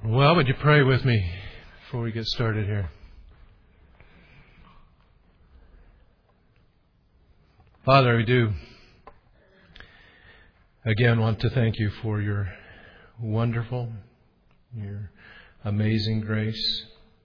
Well, would you pray with me before we get started here? Father, we do again want to thank you for your wonderful, your amazing grace.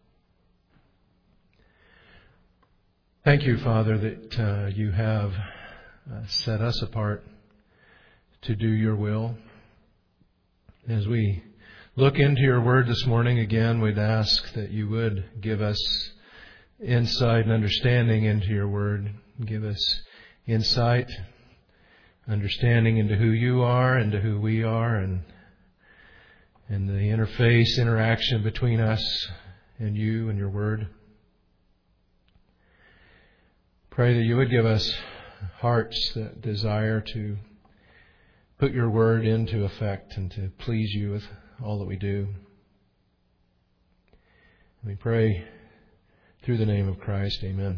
Thank you, Father, that you have set us apart to do your will. As we look into your word this morning, again, we'd ask that you would give us insight and understanding into your word. Give us insight, understanding into who you are, into who we are, and the interface, interaction between us and you and your word. Pray that you would give us hearts that desire to put your word into effect and to please you with all that we do. We pray through the name of Christ. Amen.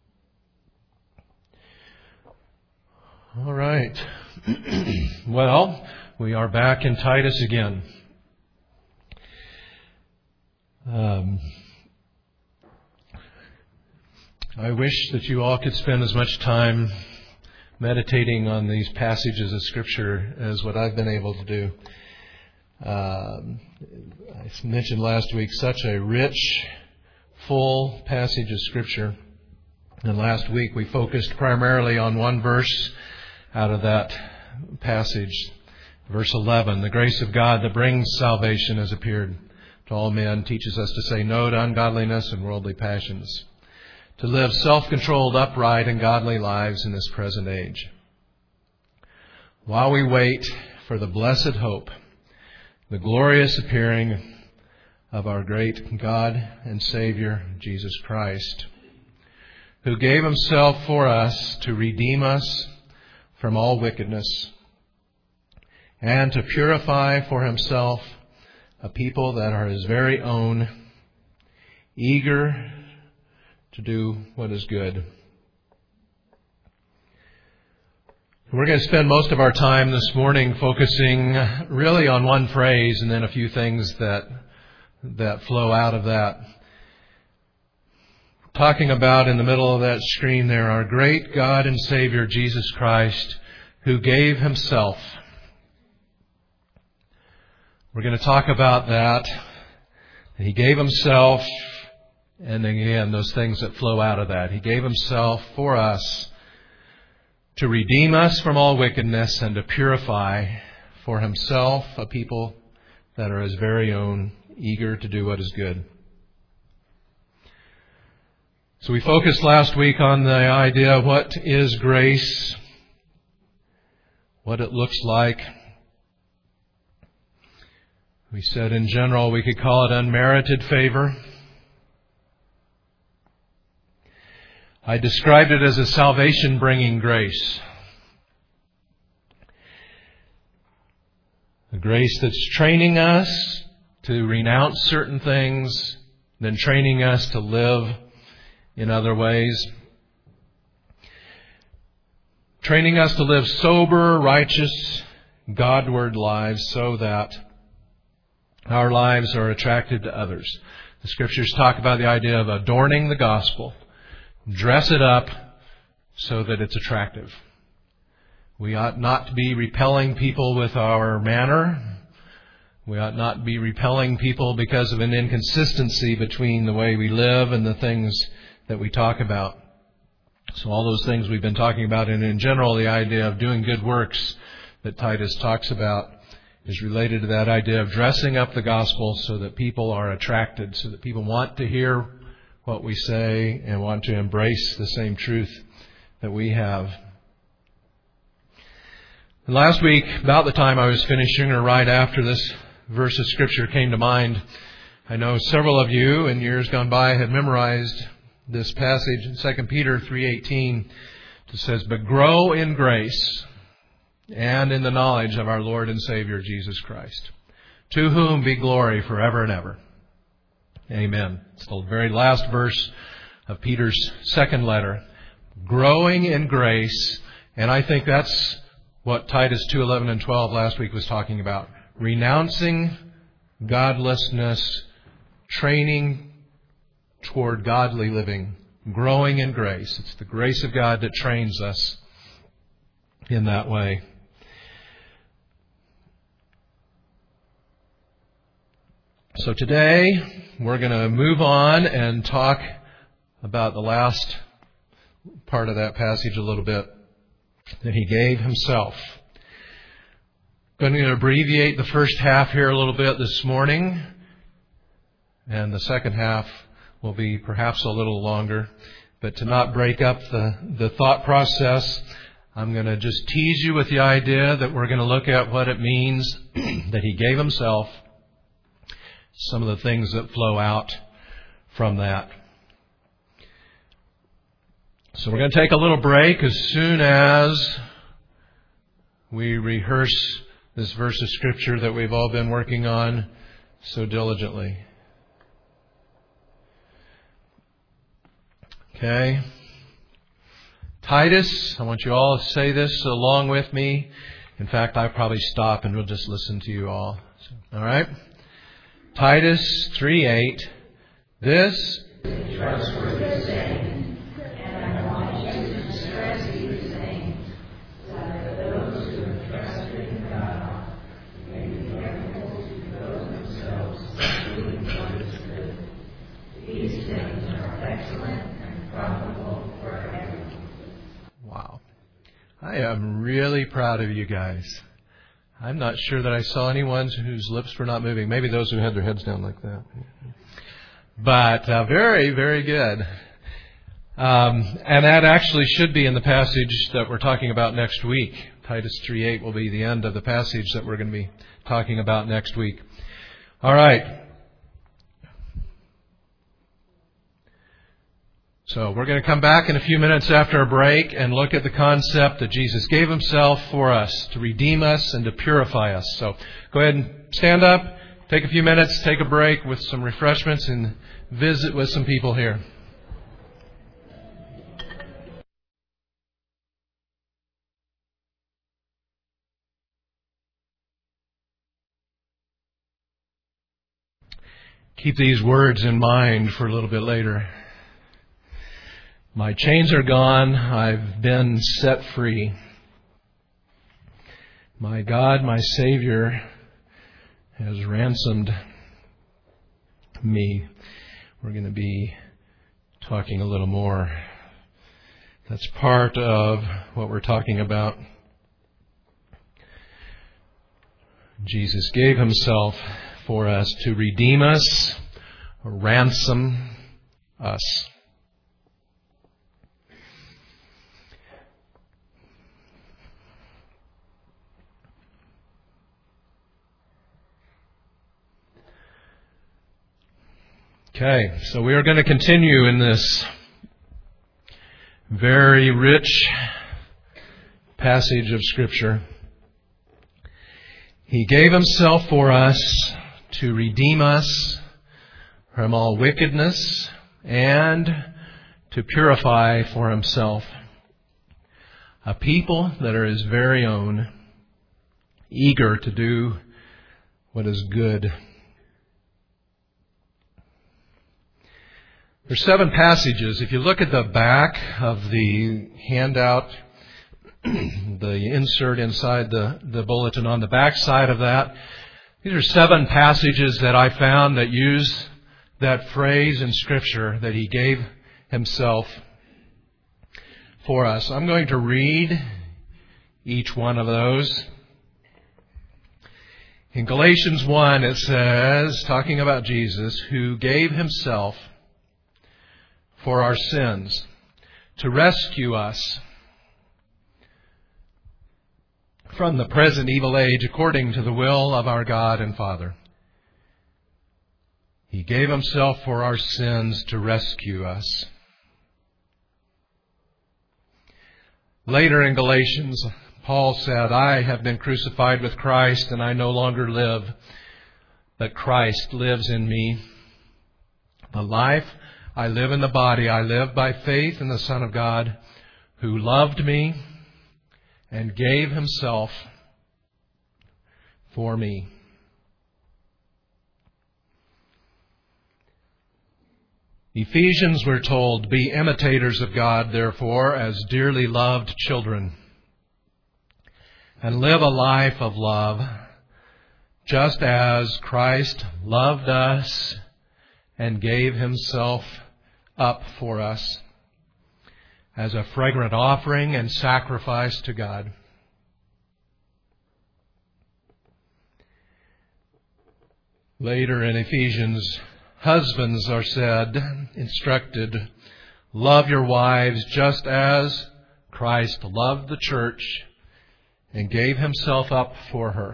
All right. Well, we are back in Titus again. I wish that you all could spend as much time meditating on these passages of Scripture as what I've been able to do. I mentioned last week such a rich, full passage of Scripture. And last week we focused primarily on one verse out of that passage, verse 11. The grace of God that brings salvation has appeared to all men, teaches us to say no to ungodliness and worldly passions, to live self-controlled, upright, and godly lives in this present age, while we wait for the blessed hope, the glorious appearing of our great God and Savior, Jesus Christ, who gave himself for us to redeem us from all wickedness and to purify for himself a people that are his very own, eager to do what is good. We're going to spend most of our time this morning focusing really on one phrase and then a few things that flow out of that. Talking about in the middle of that screen there, our great God and Savior, Jesus Christ, who gave himself. We're going to talk about that. He gave himself, and again, those things that flow out of that. He gave himself for us to redeem us from all wickedness and to purify for himself a people that are his very own, eager to do what is good. So we focused last week on the idea of what is grace, what it looks like. We said in general we could call it unmerited favor. I described it as a salvation-bringing grace. A grace that's training us to renounce certain things, then training us to live in other ways. Training us to live sober, righteous, Godward lives so that our lives are attracted to others. The Scriptures talk about the idea of adorning the gospel. Dress it up so that it's attractive. We ought not to be repelling people with our manner. We ought not be repelling people because of an inconsistency between the way we live and the things that we talk about. So all those things we've been talking about, and in general the idea of doing good works that Titus talks about is related to that idea of dressing up the gospel so that people are attracted, so that people want to hear what we say and want to embrace the same truth that we have. And last week, about the time I was finishing or right after this verse of Scripture came to mind, I know several of you in years gone by have memorized this passage in 2 Peter 3:18. It says, "But grow in grace and in the knowledge of our Lord and Savior Jesus Christ, to whom be glory forever and ever. Amen." It's the very last verse of Peter's second letter. Growing in grace, and I think that's what Titus 2:11 and 12 last week was talking about. Renouncing godlessness, training toward godly living, growing in grace. It's the grace of God that trains us in that way. So today, we're going to move on and talk about the last part of that passage a little bit, that He gave Himself. I'm going to abbreviate the first half here a little bit this morning, and the second half will be perhaps a little longer. But to not break up the thought process, I'm going to just tease you with the idea that we're going to look at what it means that He gave Himself, some of the things that flow out from that. So we're going to take a little break as soon as we rehearse this verse of Scripture that we've all been working on so diligently. Okay. Titus, I want you all to say this along with me. In fact, I'll probably stop and we'll just listen to you all. All right? Titus 3:8. This is trustworthy saying, and I want you to stress these things, so that those who are trusted in God may be careful to devote themselves to doing what is good. These things are excellent and profitable for everyone. Wow. I am really proud of you guys. I'm not sure that I saw anyone whose lips were not moving. Maybe those who had their heads down like that. But very, very good. And that actually should be in the passage that we're talking about next week. Titus 3:8 will be the end of the passage that we're going to be talking about next week. All right. So we're going to come back in a few minutes after a break and look at the concept that Jesus gave Himself for us to redeem us and to purify us. So go ahead and stand up, take a few minutes, take a break with some refreshments, and visit with some people here. Keep these words in mind for a little bit later. My chains are gone. I've been set free. My God, my Savior, has ransomed me. We're going to be talking a little more. That's part of what we're talking about. Jesus gave Himself for us to redeem us, or ransom us. Okay, so we are going to continue in this very rich passage of Scripture. He gave Himself for us to redeem us from all wickedness and to purify for Himself a people that are His very own, eager to do what is good. There's 7 passages. If you look at the back of the handout, the insert inside the bulletin on the back side of that, these are 7 passages that I found that use that phrase in Scripture that He gave Himself for us. I'm going to read each one of those. In Galatians 1, it says, talking about Jesus, who gave Himself for our sins, to rescue us from the present evil age according to the will of our God and Father. He gave Himself for our sins to rescue us. Later in Galatians, Paul said, I have been crucified with Christ, and I no longer live, but Christ lives in me. The life I live in the body, I live by faith in the Son of God, who loved me and gave Himself for me. Ephesians, we're told, be imitators of God, therefore, as dearly loved children, and live a life of love, just as Christ loved us and gave himself up for us as a fragrant offering and sacrifice to God. Later in Ephesians, husbands are instructed, love your wives just as Christ loved the church and gave himself up for her.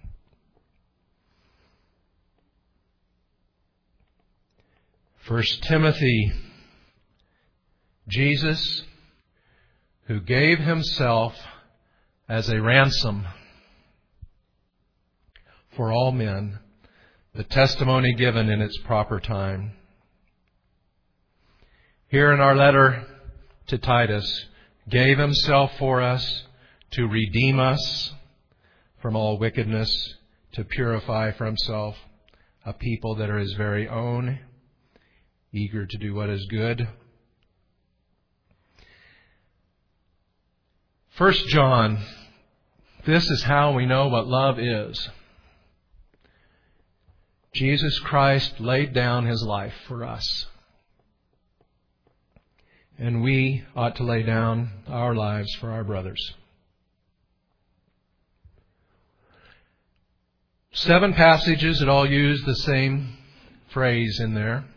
1 Timothy, Jesus, who gave himself as a ransom for all men, the testimony given in its proper time. Here in our letter to Titus, gave himself for us to redeem us from all wickedness, to purify for himself a people that are his very own, eager to do what is good. 1 John, this is how we know what love is. Jesus Christ laid down his life for us. And we ought to lay down our lives for our brothers. 7 passages that all use the same phrase in there.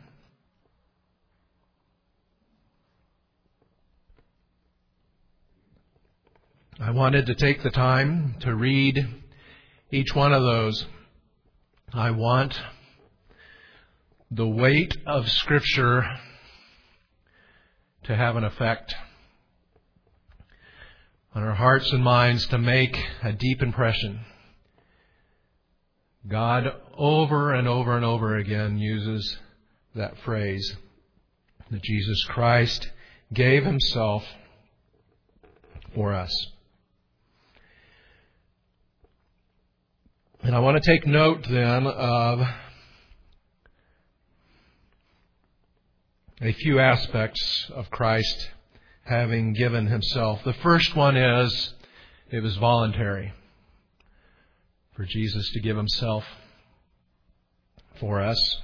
I wanted to take the time to read each one of those. I want the weight of Scripture to have an effect on our hearts and minds, to make a deep impression. God over and over and over again uses that phrase, that Jesus Christ gave himself for us. And I want to take note then of a few aspects of Christ having given himself. The first one is, it was voluntary for Jesus to give himself for us.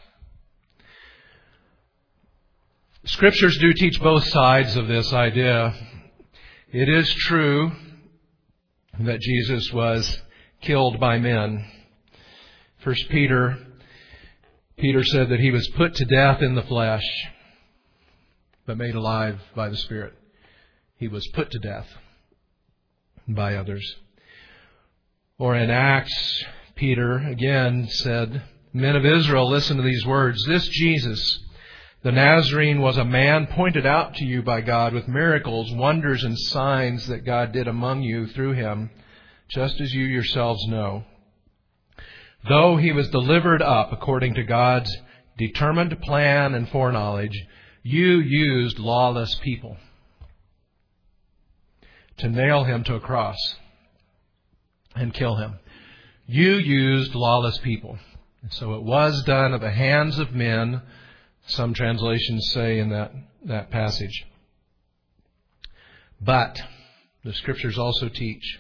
Scriptures do teach both sides of this idea. It is true that Jesus was killed by men. 1 Peter said that he was put to death in the flesh, but made alive by the Spirit. He was put to death by others. Or in Acts, Peter again said, Men of Israel, listen to these words. This Jesus, the Nazarene, was a man pointed out to you by God with miracles, wonders, and signs that God did among you through him, just as you yourselves know. Though he was delivered up according to God's determined plan and foreknowledge, you used lawless people to nail him to a cross and kill him. You used lawless people. And so it was done at the hands of men, some translations say in that passage. But the Scriptures also teach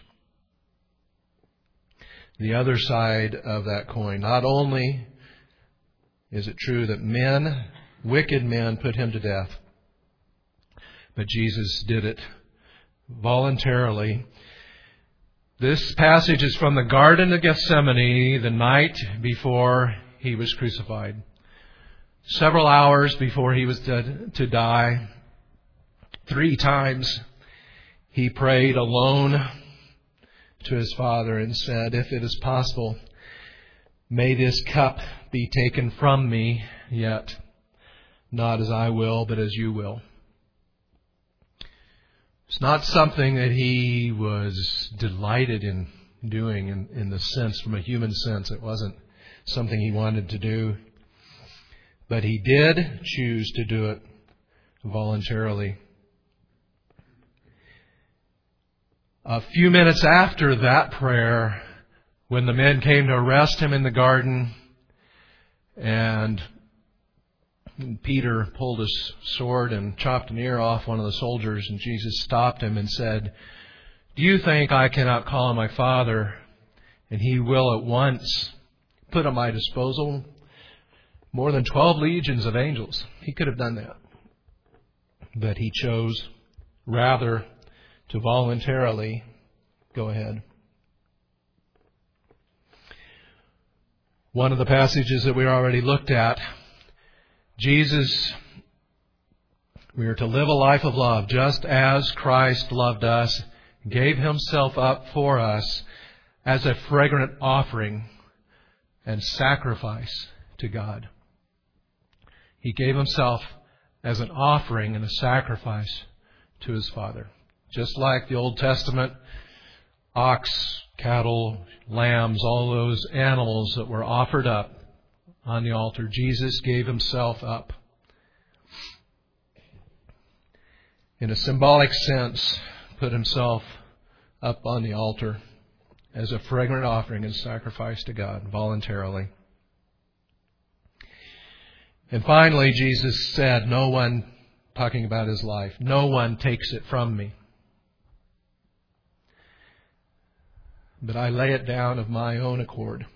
the other side of that coin. Not only is it true that men, wicked men, put him to death, but Jesus did it voluntarily. This passage is from the Garden of Gethsemane, the night before he was crucified. Several hours before he was to die, 3 times he prayed alone to his Father and said, if it is possible, may this cup be taken from me, yet not as I will, but as you will. It's not something that he was delighted in doing in the sense, from a human sense. It wasn't something he wanted to do. But he did choose to do it voluntarily. A few minutes after that prayer, when the men came to arrest him in the garden and Peter pulled his sword and chopped an ear off one of the soldiers, and Jesus stopped him and said, "Do you think I cannot call on my Father, and He will at once put at my disposal more than 12 legions of angels?" He could have done that. But He chose rather to voluntarily go ahead. One of the passages that we already looked at, Jesus, we are to live a life of love just as Christ loved us, gave Himself up for us as a fragrant offering and sacrifice to God. He gave Himself as an offering and a sacrifice to His Father. Just like the Old Testament, ox, cattle, lambs, all those animals that were offered up on the altar, Jesus gave Himself up. In a symbolic sense, put Himself up on the altar as a fragrant offering and sacrifice to God voluntarily. And finally, Jesus said, "No one," talking about His life, "no one takes it from me, but I lay it down of my own accord."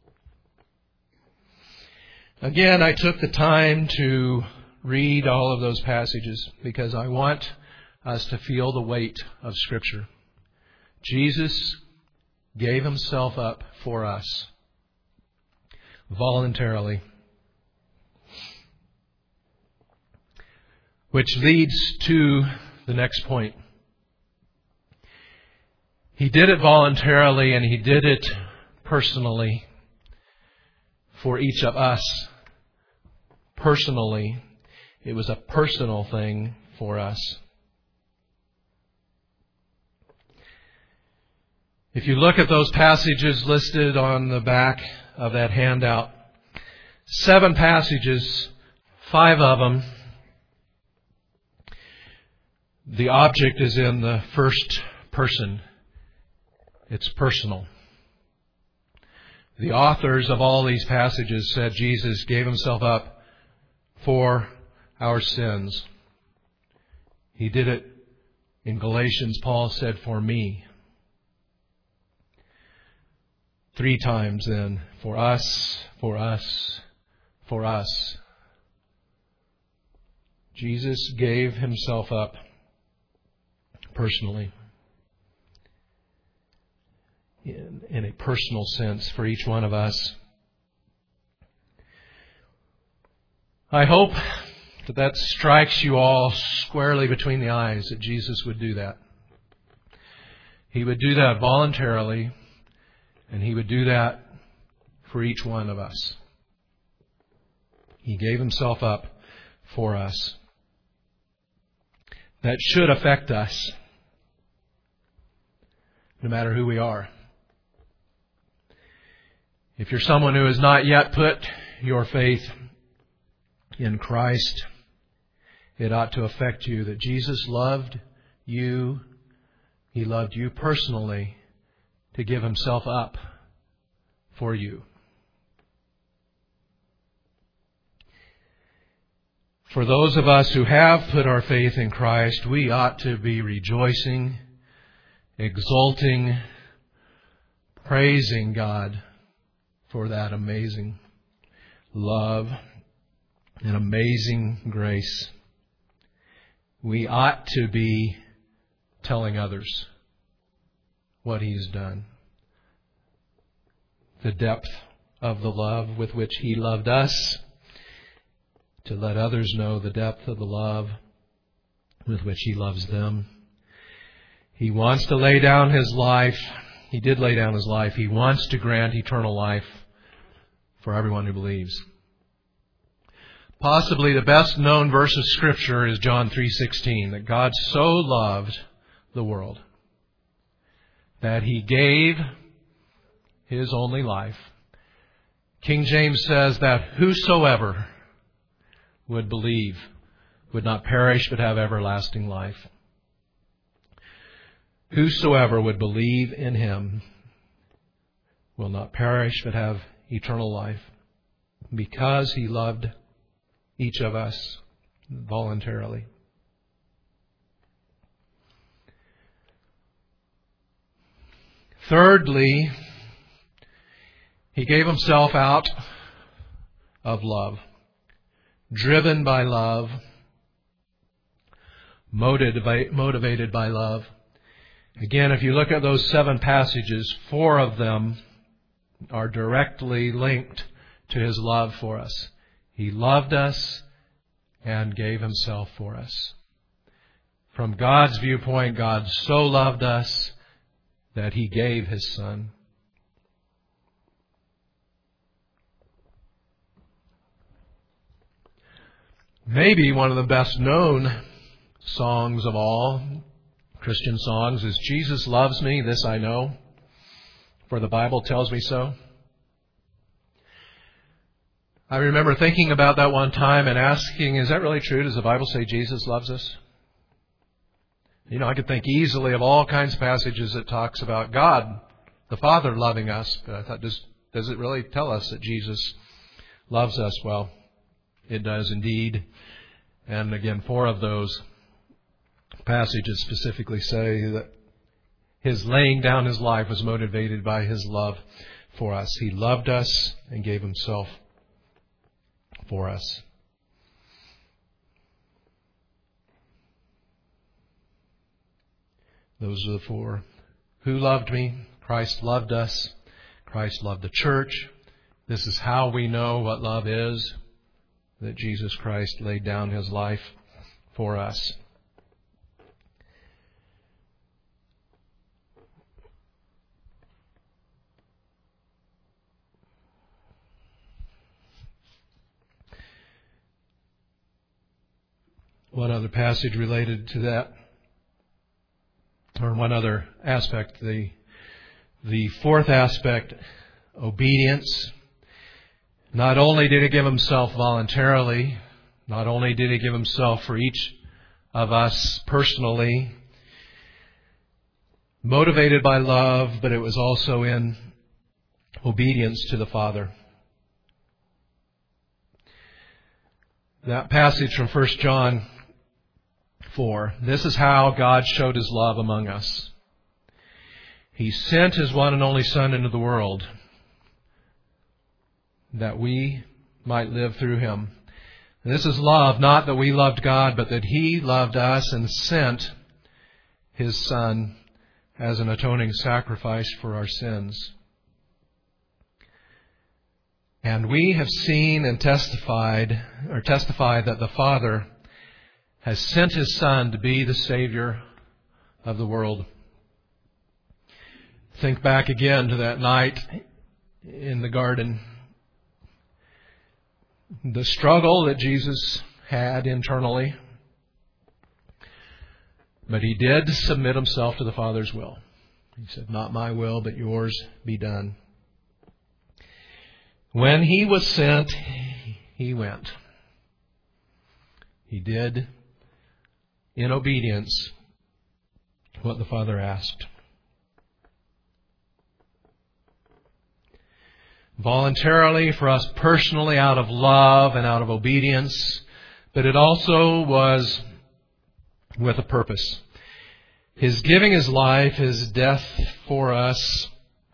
Again, I took the time to read all of those passages because I want us to feel the weight of Scripture. Jesus gave Himself up for us voluntarily. Which leads to the next point. He did it voluntarily, and He did it personally for each of us. Personally, it was a personal thing for us. If you look at those passages listed on the back of that handout, 7 passages, 5 of them, the object is in the first person. It's personal. The authors of all these passages said Jesus gave Himself up for our sins. He did it in Galatians, Paul said, "for me." 3 times then, for us, for us, for us. Jesus gave Himself up personally, in a personal sense for each one of us. I hope that strikes you all squarely between the eyes, that Jesus would do that. He would do that voluntarily, and He would do that for each one of us. He gave Himself up for us. That should affect us, no matter who we are. If you're someone who has not yet put your faith in Christ, it ought to affect you that Jesus loved you. He loved you personally to give Himself up for you. For those of us who have put our faith in Christ, we ought to be rejoicing, exulting, praising God for that amazing love and amazing grace. We ought to be telling others what He's done. The depth of the love with which He loved us, to let others know the depth of the love with which He loves them. He wants to lay down His life. He did lay down His life. He wants to grant eternal life for everyone who believes. Possibly the best known verse of Scripture is John 3:16, that God so loved the world that He gave His only life. King James says that whosoever would believe would not perish but have everlasting life. Whosoever would believe in Him will not perish but have eternal life, because He loved each of us voluntarily. Thirdly, He gave Himself out of love, driven by love, motivated by love. Again, if you look at those 7 passages, 4 of them are directly linked to His love for us. He loved us and gave Himself for us. From God's viewpoint, God so loved us that He gave His Son. Maybe one of the best known songs of all, Christian songs, is Jesus Loves Me, This I Know, for the Bible tells me so. I remember thinking about that one time and asking, is that really true? Does the Bible say Jesus loves us? I could think easily of all kinds of passages that talks about God, the Father, loving us. But I thought, does it really tell us that Jesus loves us? Well, it does indeed. And again, 4 of those passages specifically say that His laying down His life was motivated by His love for us. He loved us and gave Himself for us. Those are the 4. Who loved me? Christ loved us. Christ loved the church. This is how we know what love is, that Jesus Christ laid down His life for us. One other passage related to that, or one other aspect, the 4th aspect, obedience. Not only did He give Himself voluntarily, not only did He give Himself for each of us personally, motivated by love, but it was also in obedience to the Father. That passage from 1 John 4. This is how God showed His love among us. He sent His one and only Son into the world that we might live through Him. And this is love, not that we loved God, but that He loved us and sent His Son as an atoning sacrifice for our sins. And we have seen and testify that the Father has sent His Son to be the Savior of the world. Think back again to that night in the garden. The struggle that Jesus had internally. But He did submit Himself to the Father's will. He said, not my will, but yours be done. When He was sent, He went. He did, in obedience, what the Father asked. Voluntarily, for us personally, out of love and out of obedience, but it also was with a purpose. His giving His life, His death for us.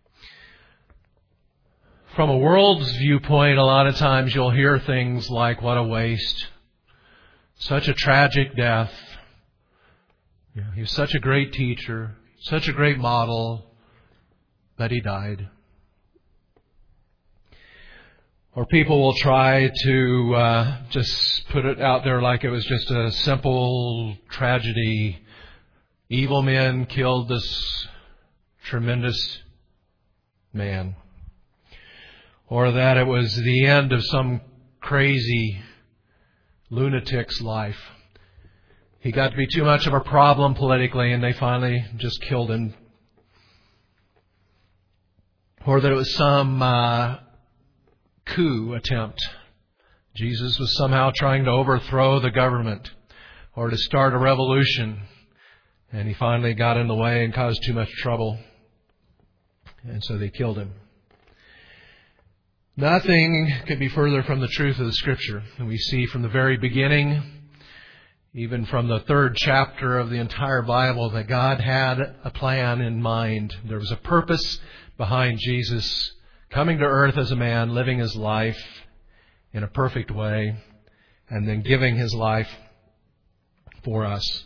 From a world's viewpoint, a lot of times you'll hear things like, what a waste. Such a tragic death. He was such a great teacher, such a great model, but He died. Or people will try to just put it out there like it was just a simple tragedy. Evil men killed this tremendous man. Or that it was the end of some crazy lunatic's life. He got to be too much of a problem politically and they finally just killed him. Or that it was some coup attempt. Jesus was somehow trying to overthrow the government or to start a revolution. And He finally got in the way and caused too much trouble. And so they killed Him. Nothing could be further from the truth of the Scripture. And we see from the very beginning, even from the 3rd chapter of the entire Bible, that God had a plan in mind. There was a purpose behind Jesus coming to earth as a man, living his life in a perfect way, and then giving his life for us.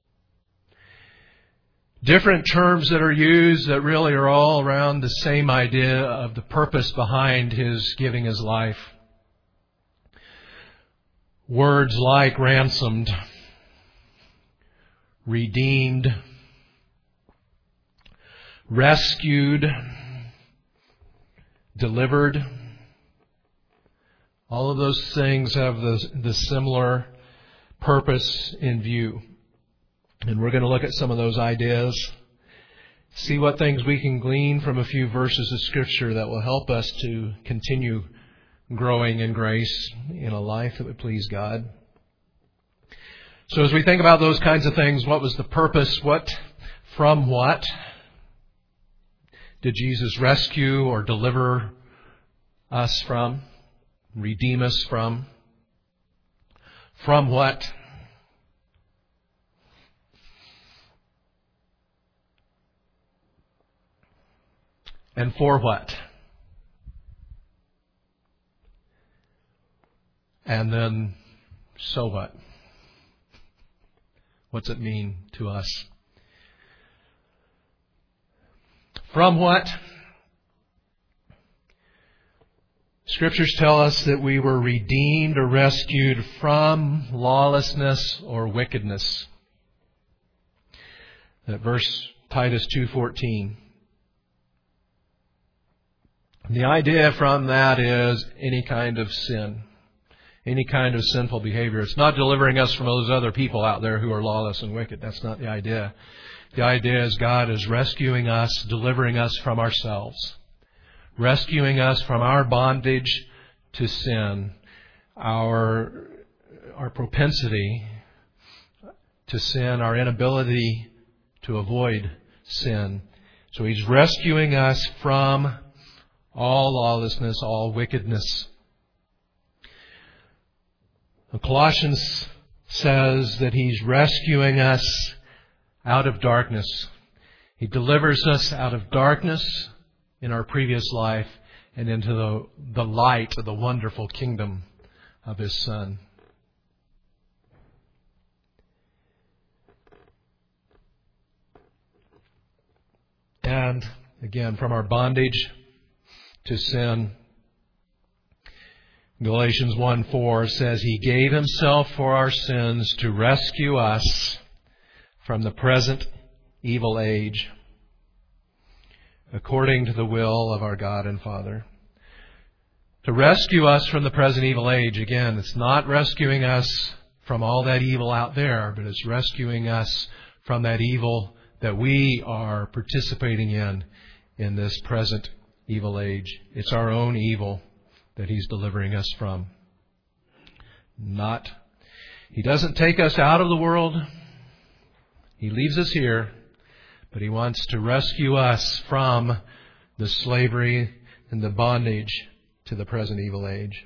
Different terms that are used that really are all around the same idea of the purpose behind his giving his life. Words like ransomed, redeemed, rescued, delivered. All of those things have the similar purpose in view. And we're going to look at some of those ideas, see what things we can glean from a few verses of Scripture that will help us to continue growing in grace in a life that would please God. So as we think about those kinds of things, what was the purpose? From what did Jesus rescue or deliver us from? Redeem us from? From what? And for what? And then, so what? What's it mean to us? From what? Scriptures tell us that we were redeemed or rescued from lawlessness or wickedness. That verse, Titus 2:14. The idea from that is any kind of sin, any kind of sinful behavior. It's not delivering us from those other people out there who are lawless and wicked. That's not the idea. The idea is God is rescuing us, delivering us from ourselves, rescuing us from our bondage to sin, our propensity to sin, our inability to avoid sin. So He's rescuing us from all lawlessness, all wickedness. Colossians says that He's rescuing us out of darkness. He delivers us out of darkness in our previous life and into the light of the wonderful kingdom of His Son. And again, from our bondage to sin, Galatians 1:4 says He gave Himself for our sins to rescue us from the present evil age, according to the will of our God and Father. To rescue us from the present evil age, again, it's not rescuing us from all that evil out there, but it's rescuing us from that evil that we are participating in this present evil age. It's our own evil that He's delivering us from. He doesn't take us out of the world. He leaves us here, but He wants to rescue us from the slavery and the bondage to the present evil age.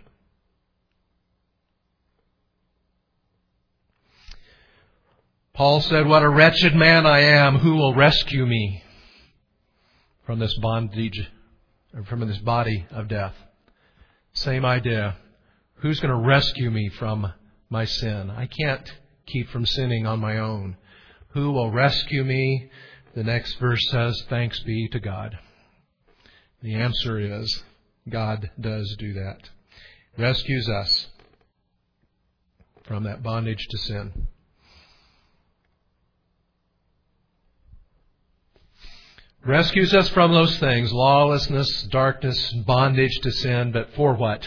Paul said, "What a wretched man I am! Who will rescue me from this bondage, or from this body of death?" Same idea. Who's going to rescue me from my sin? I can't keep from sinning on my own. Who will rescue me? The next verse says, "Thanks be to God." The answer is, God does do that. Rescues us from that bondage to sin. Rescues us from those things, lawlessness, darkness, bondage to sin, but for what?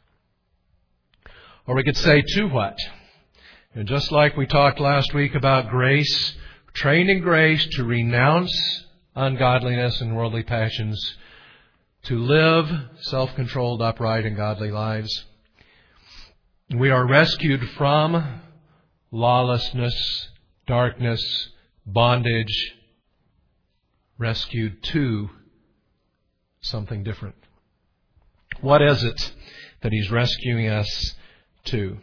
Or we could say, to what? And just like we talked last week about grace, trained in grace to renounce ungodliness and worldly passions, to live self-controlled, upright, and godly lives. We are rescued from lawlessness, darkness, bondage, rescued to something different. What is it that He's rescuing us to?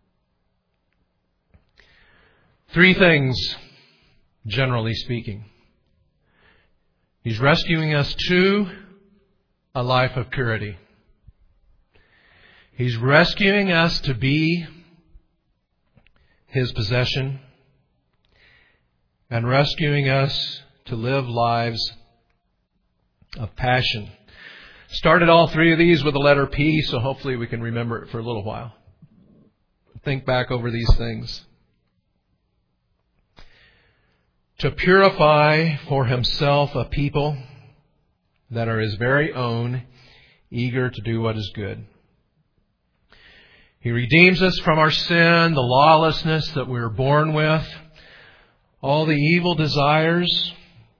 3 things, generally speaking. He's rescuing us to a life of purity. He's rescuing us to be His possession, and rescuing us to live lives of passion. Started all 3 of these with the letter P, so hopefully we can remember it for a little while. Think back over these things. To purify for Himself a people that are His very own, eager to do what is good. He redeems us from our sin, the lawlessness that we were born with, all the evil desires.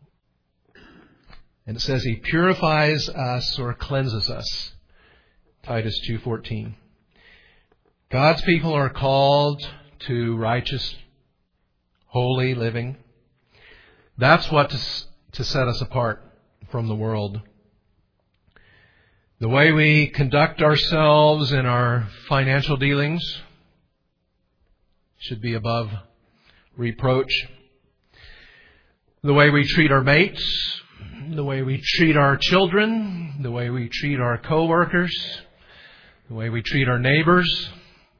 And it says He purifies us or cleanses us. Titus 2:14. God's people are called to righteous, holy living. That's what to set us apart from the world. The way we conduct ourselves in our financial dealings should be above reproach. The way we treat our mates, the way we treat our children, the way we treat our co-workers, the way we treat our neighbors,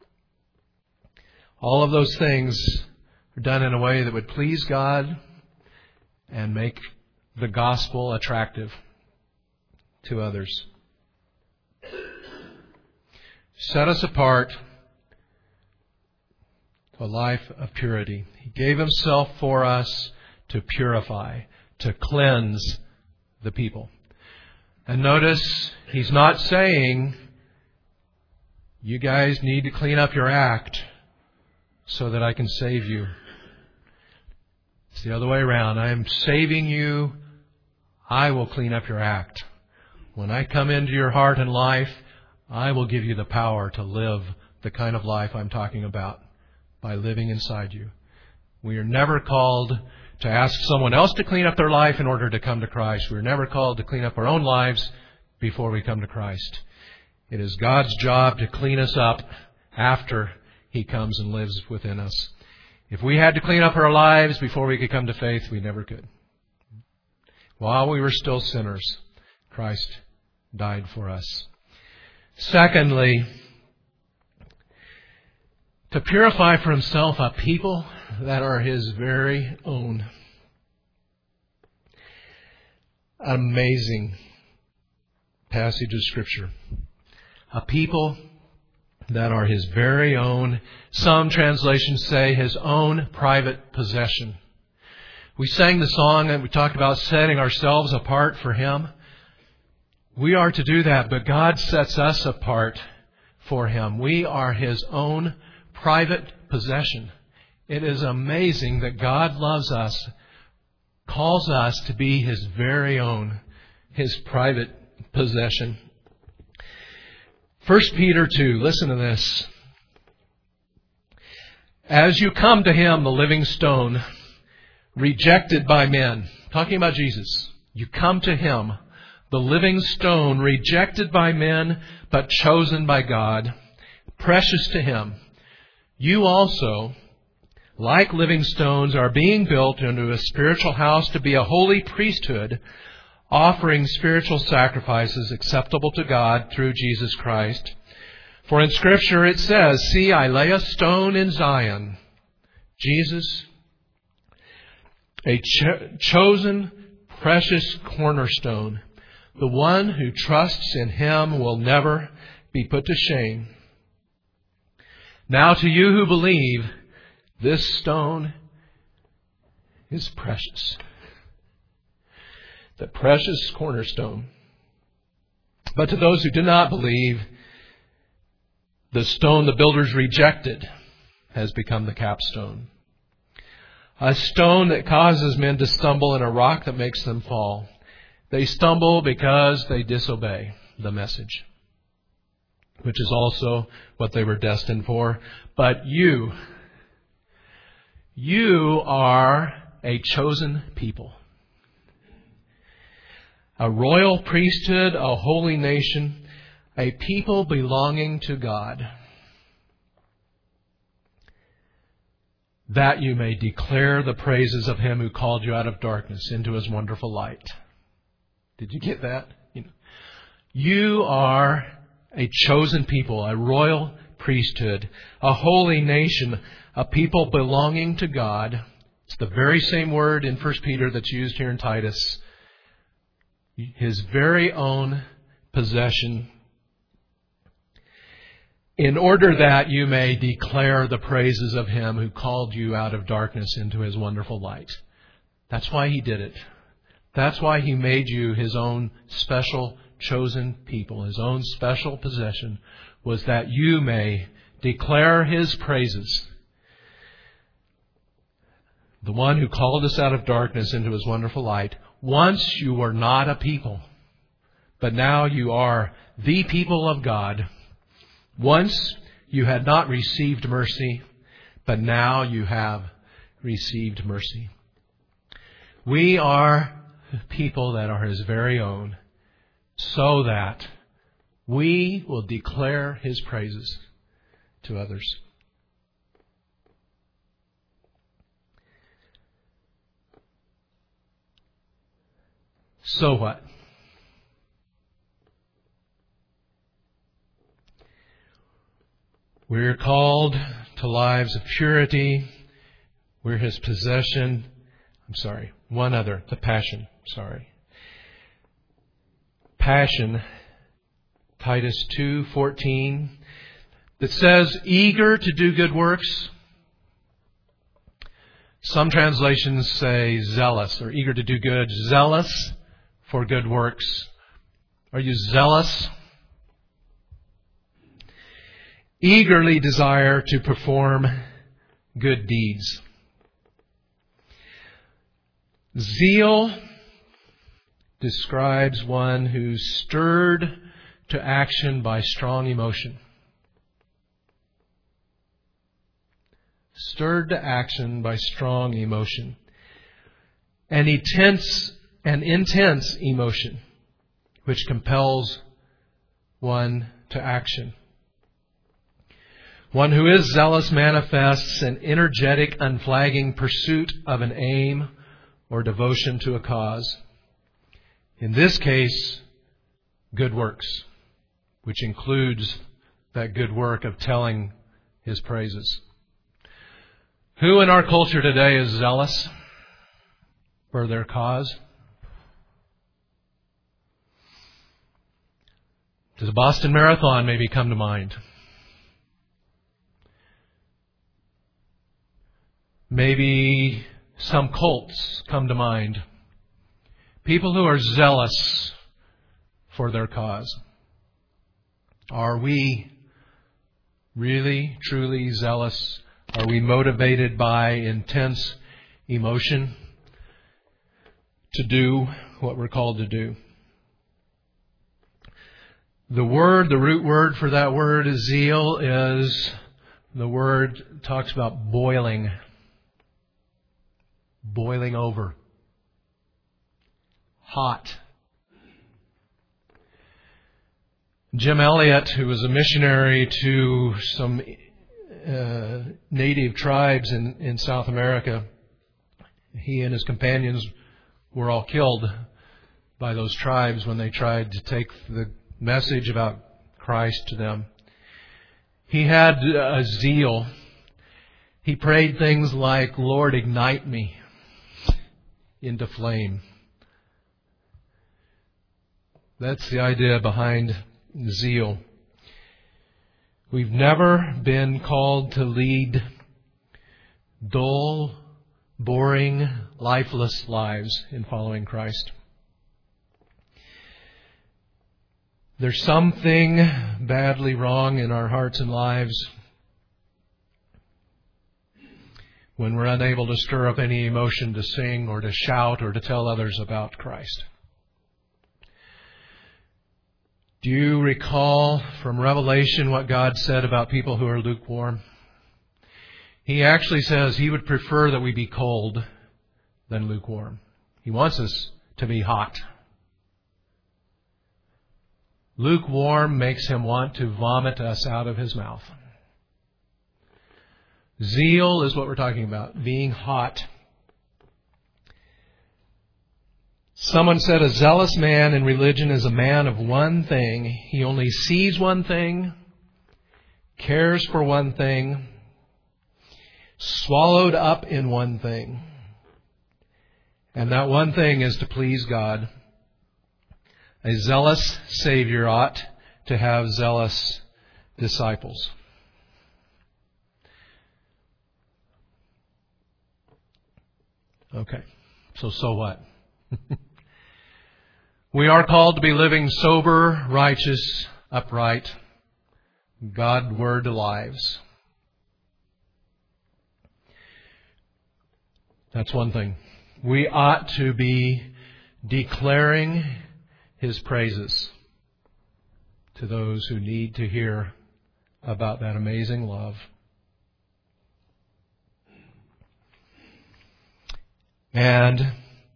all of those things are done in a way that would please God and make the gospel attractive to others. Set us apart to a life of purity. He gave Himself for us to purify, to cleanse the people. And notice, He's not saying, you guys need to clean up your act so that I can save you. It's the other way around. I am saving you. I will clean up your act. When I come into your heart and life, I will give you the power to live the kind of life I'm talking about by living inside you. We are never called to ask someone else to clean up their life in order to come to Christ. We're never called to clean up our own lives before we come to Christ. It is God's job to clean us up after He comes and lives within us. If we had to clean up our lives before we could come to faith, we never could. While we were still sinners, Christ died for us. Secondly, to purify for Himself a people that are His very own. Amazing passage of Scripture. A people that are His very own. Some translations say His own private possession. We sang the song and we talked about setting ourselves apart for Him. We are to do that, but God sets us apart for Him. We are His own private possession. It is amazing that God loves us, calls us to be His very own, His private possession. 1 Peter 2, listen to this. As you come to Him, the living stone, rejected by men. Talking about Jesus. You come to Him, the living stone, rejected by men, but chosen by God, precious to Him. You also, like living stones, are being built into a spiritual house to be a holy priesthood, offering spiritual sacrifices acceptable to God through Jesus Christ. For in Scripture it says, see, I lay a stone in Zion. Jesus, a chosen, precious cornerstone. The one who trusts in Him will never be put to shame. Now to you who believe, this stone is precious. The precious cornerstone. But to those who do not believe, the stone the builders rejected has become the capstone. A stone that causes men to stumble and a rock that makes them fall. They stumble because they disobey the message, which is also what they were destined for. But you are a chosen people. A royal priesthood, a holy nation, a people belonging to God, that you may declare the praises of Him who called you out of darkness into His wonderful light. Did you get that? You are a chosen people, a royal priesthood, a holy nation, a people belonging to God. It's the very same word in 1 Peter that's used here in Titus. His very own possession, in order that you may declare the praises of Him who called you out of darkness into His wonderful light. That's why He did it. That's why He made you His own special chosen people. His own special possession was that you may declare His praises. The one who called us out of darkness into His wonderful light. Once you were not a people, but now you are the people of God. Once you had not received mercy, but now you have received mercy. We are people that are His very own, so that we will declare His praises to others. So what? We're called to lives of purity. We're His possession. The passion. Passion, Titus 2:14, that says, eager to do good works. Some translations say zealous, or eager to do good. Zealous for good works. Are you zealous? Eagerly desire to perform good deeds. Zeal describes one who's stirred to action by strong emotion. Stirred to action by strong emotion. An intense emotion which compels one to action. One who is zealous manifests an energetic, unflagging pursuit of an aim or devotion to a cause. In this case, good works, which includes that good work of telling His praises. Who in our culture today is zealous for their cause? Does the Boston Marathon maybe come to mind? Maybe some cults come to mind. People who are zealous for their cause. Are we really, truly zealous? Are we motivated by intense emotion to do what we're called to do? The root word for that word is zeal, is the word talks about boiling. Boiling over. Hot. Jim Elliot, who was a missionary to some native tribes in South America, he and his companions were all killed by those tribes when they tried to take the message about Christ to them. He had a zeal. He prayed things like, Lord, ignite me into flame. That's the idea behind zeal. We've never been called to lead dull, boring, lifeless lives in following Christ. There's something badly wrong in our hearts and lives when we're unable to stir up any emotion to sing or to shout or to tell others about Christ. Do you recall from Revelation what God said about people who are lukewarm? He actually says He would prefer that we be cold than lukewarm. He wants us to be hot. Lukewarm makes him want to vomit us out of his mouth. Zeal is what we're talking about, being hot. Someone said a zealous man in religion is a man of one thing. He only sees one thing, cares for one thing, swallowed up in one thing. And that one thing is to please God. A zealous Savior ought to have zealous disciples. Okay, so what? We are called to be living sober, righteous, upright, God-word lives. That's one thing. We ought to be declaring His praises to those who need to hear about that amazing love. And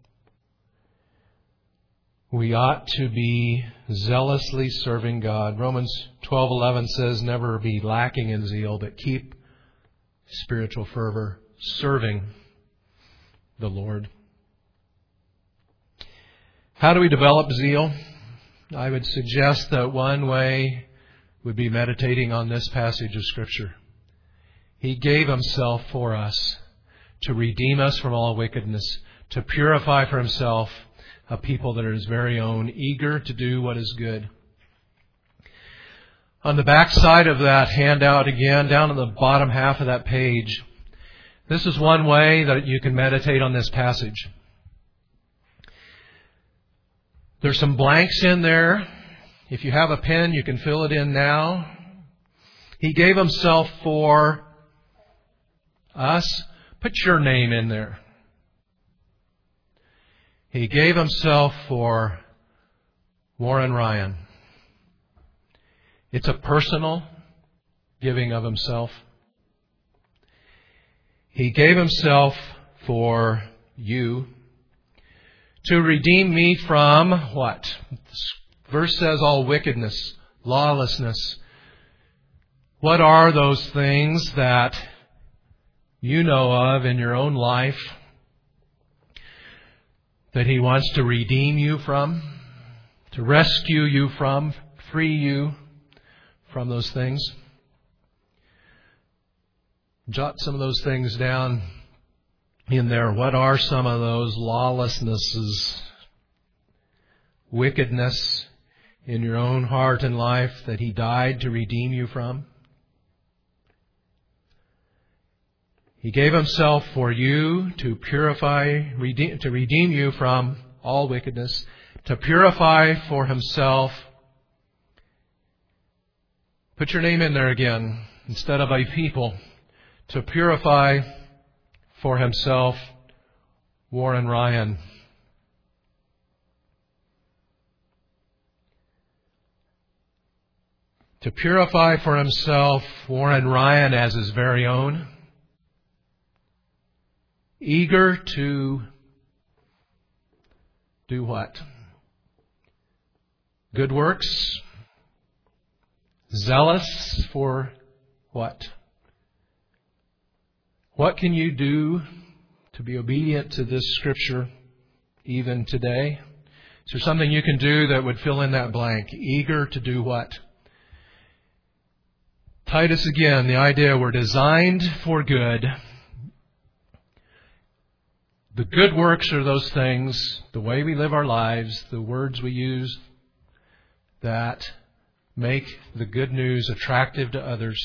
we ought to be zealously serving God. Romans 12:11 says, never be lacking in zeal, but keep spiritual fervor, serving the Lord. How do we develop zeal? I would suggest that one way would be meditating on this passage of Scripture. He gave Himself for us to redeem us from all wickedness, to purify for Himself a people that are His very own, eager to do what is good. On the back side of that handout again, down in the bottom half of that page, this is one way that you can meditate on this passage. There's some blanks in there. If you have a pen, you can fill it in now. He gave Himself for us. Put your name in there. He gave Himself for Warren Ryan. It's a personal giving of Himself. He gave Himself for you to redeem me from what? This verse says all wickedness, lawlessness. What are those things that you know of in your own life that He wants to redeem you from, to rescue you from, free you from those things? Jot some of those things down in there. What are some of those lawlessnesses, wickedness in your own heart and life that He died to redeem you from? He gave Himself for you to purify, to redeem you from all wickedness, to purify for Himself. Put your name in there again, instead of a people. To purify for Himself, Warren Ryan. To purify for Himself, Warren Ryan as His very own. Eager to do what? Good works. Zealous for what? What can you do to be obedient to this Scripture even today? Is there something you can do that would fill in that blank? Eager to do what? Titus again, the idea we're designed for good. The good works are those things, the way we live our lives, the words we use that make the good news attractive to others.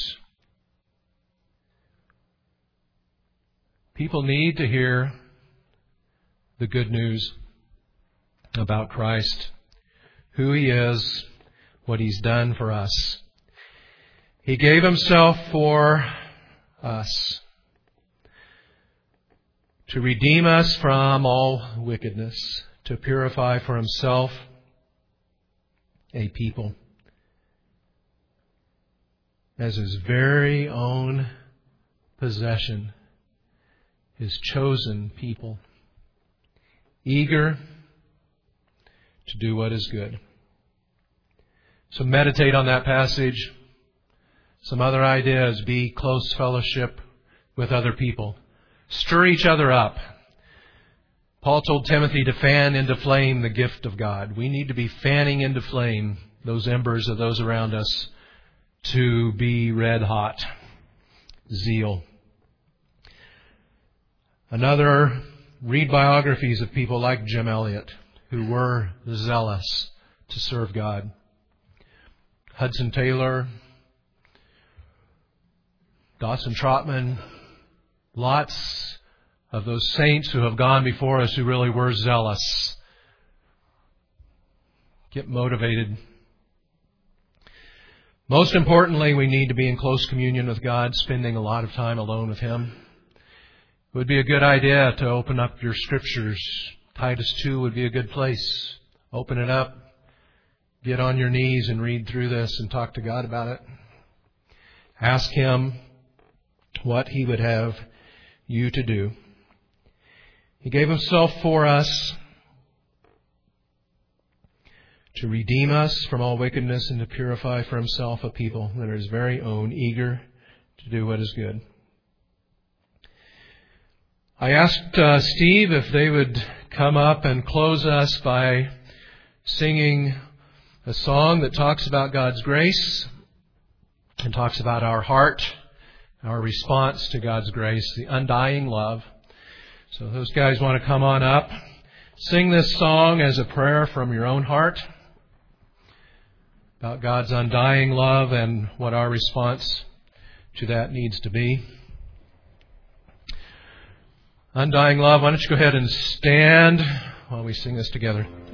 People need to hear the good news about Christ, who He is, what He's done for us. He gave Himself for us, to redeem us from all wickedness, to purify for Himself a people as His very own possession, His chosen people, eager to do what is good. So meditate on that passage. Some other ideas: be close fellowship with other people. Stir each other up. Paul told Timothy to fan into flame the gift of God. We need to be fanning into flame those embers of those around us to be red hot. Zeal. Another, read biographies of people like Jim Elliot, who were zealous to serve God. Hudson Taylor, Dawson Trotman, lots of those saints who have gone before us who really were zealous. Get motivated. Most importantly, we need to be in close communion with God, spending a lot of time alone with Him. It would be a good idea to open up your scriptures. Titus 2 would be a good place. Open it up. Get on your knees and read through this and talk to God about it. Ask Him what He would have you to do. He gave Himself for us to redeem us from all wickedness and to purify for Himself a people that are His very own, eager to do what is good. I asked Steve if they would come up and close us by singing a song that talks about God's grace and talks about our heart, our response to God's grace, the undying love. So those guys want to come on up. Sing this song as a prayer from your own heart about God's undying love and what our response to that needs to be. Undying love, why don't you go ahead and stand while we sing this together.